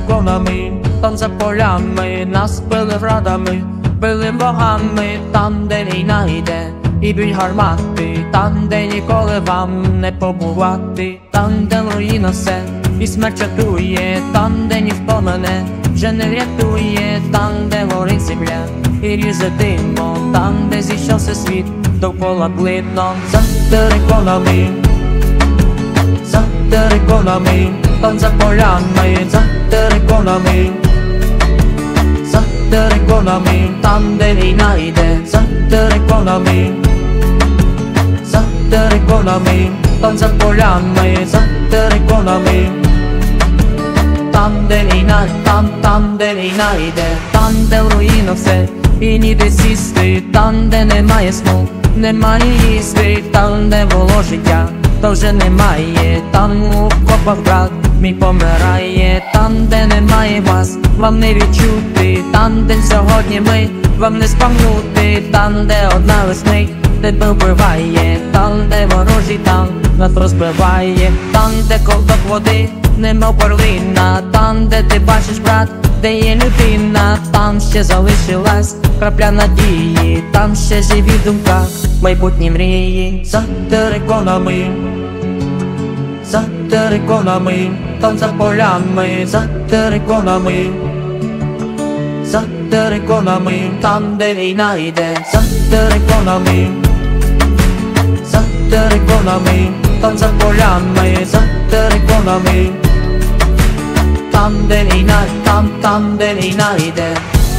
териконами, там за полями нас били врадами, били богами, там, де війна йде, і б'ють гармати, там, де ніколи вам не побувати, там, де руїна все, і смерть чатує, там, де ніхто мене вже не врятує, там, де горить земля, і ріже димо, там, де зійшовся світ, довкола блидно. За териконами, за териконами, там за полями, за териконами, за териконами, там, де війна йде, за териконами, за териконами, там за полями, за териконами, там, де війна, там, де війна йде, там, де в руїнах все, і ніде сісти, там, де немає сну, немає їсти, там, де було життя, то вже немає, там у копах брат мій помирає, там, де немає вас, вам не відчути, там, де сьогодні ми, вам не спам'нути, там, де одна весник тебе вбиває, там, де ворожий танк нас розбиває, там, де ковток води, немов перлина, там, де ти бачиш, брат, де є людина, там ще залишилась крапля надії, там ще живі думка, майбутні мрії. За териконами, за териконами, там за полями, за териконами, за териконами, там, де війна йде, за териконами, за териконами, там за полями, за териконами, там, де війна, там, де війна йде.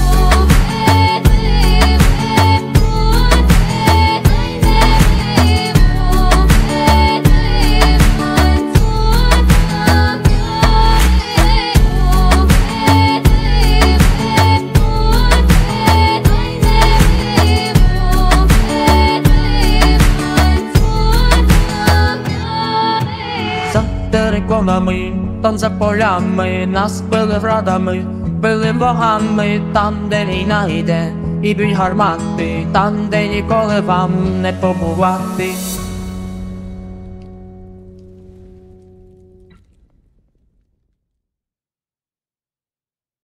За териконами, там за полями, нас били врадами, били богами, там, де війна йде, і б'ють гармати, там, де ніколи вам не побувати.